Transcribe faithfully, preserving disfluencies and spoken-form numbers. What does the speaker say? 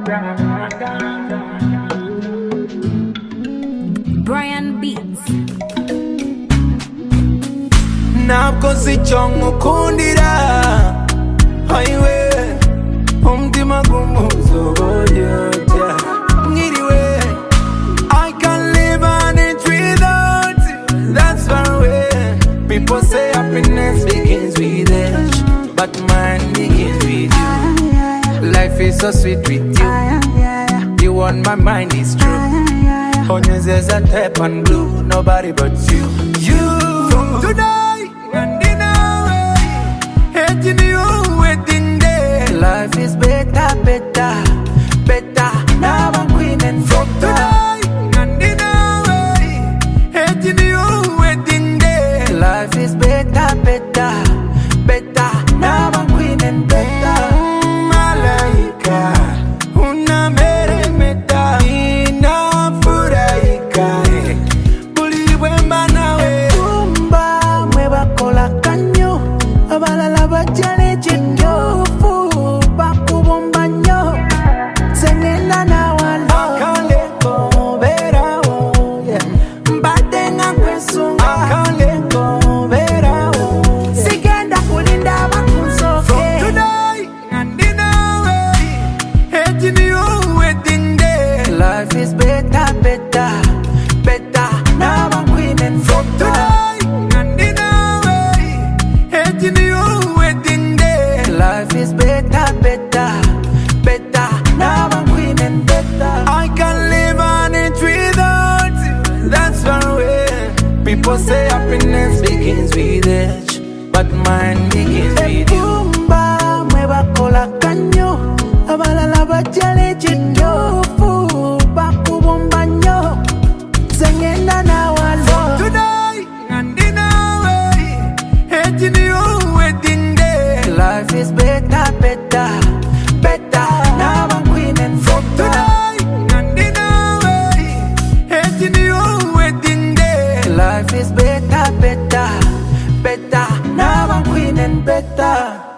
Brian Beats. Ntabwo sicyongo kundira highway umtima gumuzoboyota mwiriwe I can't live on it without you. That's far away. People say happiness begins with age, but mine begins with you. Life is so sweet with you. You on my mind is true. Onions is a tape and blue. Nobody but you. You from today and in a way, hating you waiting there. Life is better, better, better. Now I'm queen and from today and in a way, hating you waiting there. Life is better, better, better. Now I'm queen and better. Malaika, una mere meta, ina furaika. Buli wemba nawe, umba mweba kola kanyo, abalala bajale jinyo, fu bakubomba nyo, sengena na walo. Akale ko vera o, mbadenga kwesunga. Akale ko vera o, sigenda kulinda bakunsoke. From today and in a way, hating you waiting there. Life is better, better, better. Now I'm queen and from today and in a way, hating you waiting there. Life is better, better, better. Now I'm queen and better. I can't live on it without you. That's far away. People say happiness begins with age, but mine begins with you. Umba mweba kola kanyo, abalala bajale jinyo, fu bakubomba nyo, sengenda na walo. From today and in a way, hating you waiting there. Life is better, better, better. Now I'm queen and from today and in a way, hating you waiting there. Life is better, better, better. Now I'm queen and better.